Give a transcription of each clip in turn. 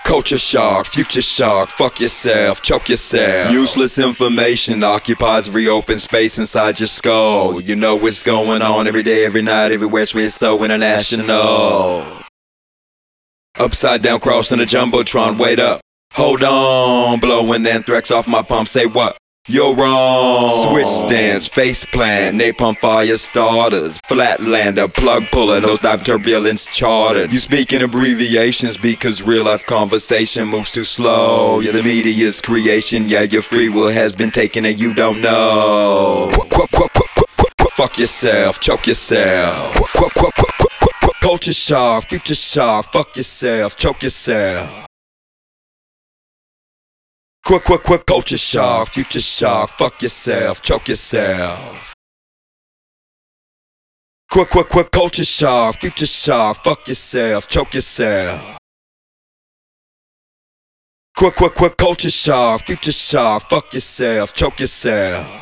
Culture shock, future shock, fuck yourself, choke yourself. Useless information occupies every open space inside your skull. You know what's going on every day, every night, everywhere, it's so international. Upside down crossing a jumbotron, wait up, hold on. Blowing anthrax off my pump, say what? You're wrong. Switch stands, face plant, napalm fire starters, flatlander, plug puller, nosedive turbulence chartered. You speak in abbreviations because real life conversation moves too slow. Yeah, the media's creation, yeah, your free will has been taken and you don't know. Fuck yourself, choke yourself. Culture shock, future shock, fuck yourself, choke yourself. Culture shock, future shock, fuck yourself, choke yourself. Culture shock, future shock, fuck yourself, choke yourself. Culture shock, future shock, fuck yourself, choke yourself.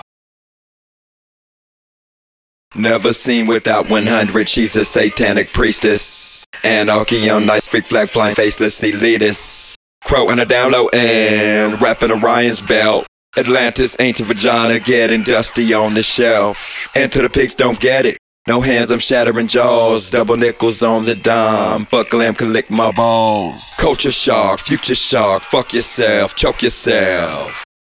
Never seen without 100, she's a satanic priestess. Anarchy on nice, freak flag flying faceless elitists. Crow and a down low and rapping Orion's belt. Atlantis, ancient vagina, getting dusty on the shelf. Enter the pigs, don't get it. No hands, I'm shattering jaws. Double nickels on the dime. Buckle lamb can lick my balls. Culture shock, future shock, fuck yourself, choke yourself.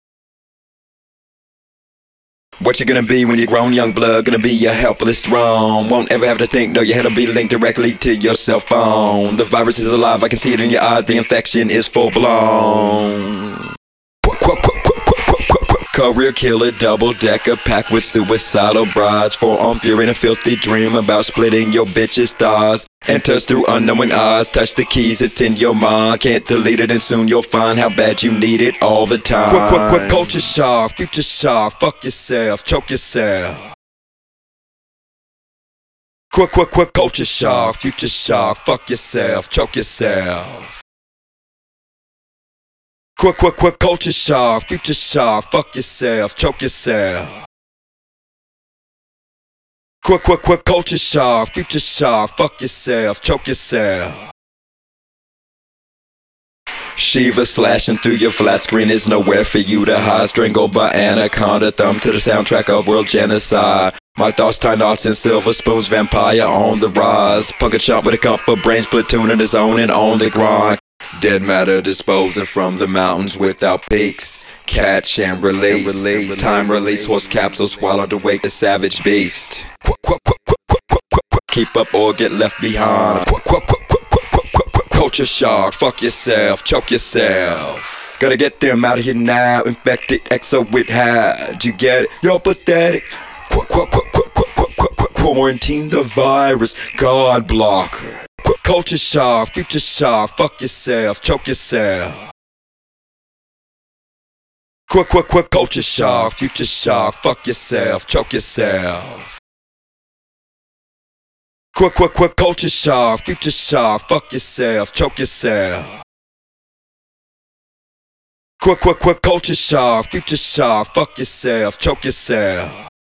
What you gonna be when you're grown, young blood? Gonna be a helpless throne. Won't ever have to think, no, your head'll be linked directly to your cell phone. The virus is alive, I can see it in your eye. The infection is full blown. Career killer, double-decker, packed with suicidal brides. Forearm pure in a filthy dream about splitting your bitch's thighs. Enters through unknowing eyes, touch the keys, it's in your mind. Can't delete it and soon you'll find how bad you need it all the time. Culture shock, future shock, fuck yourself, choke yourself. Culture shock, future shock, fuck yourself, choke yourself. Culture shock, future shock, fuck yourself, choke yourself. Culture shock, future shock, fuck yourself, choke yourself. Shiva slashing through your flat screen is nowhere for you to hide. Strangled by anaconda, thumb to the soundtrack of world genocide. My thoughts tie knots in silver spoons, vampire on the rise. Punk a chump with a comfort brains, platoon in his own and on the grind. Dead matter disposing from the mountains without peaks. Catch and release. Time release, horse capsule swallowed awake the savage beast. Keep up or get left behind. Culture shock, fuck yourself, choke yourself. Gotta get them out of here now. Infected exo with had. You get it? You're pathetic. Quarantine the virus, God blocker. Culture shock, future shock, fuck yourself, choke yourself. Culture shock, future shock, fuck yourself, choke yourself. Culture shock, future shock, fuck yourself, choke yourself. Culture shock, future shock, fuck yourself, choke yourself.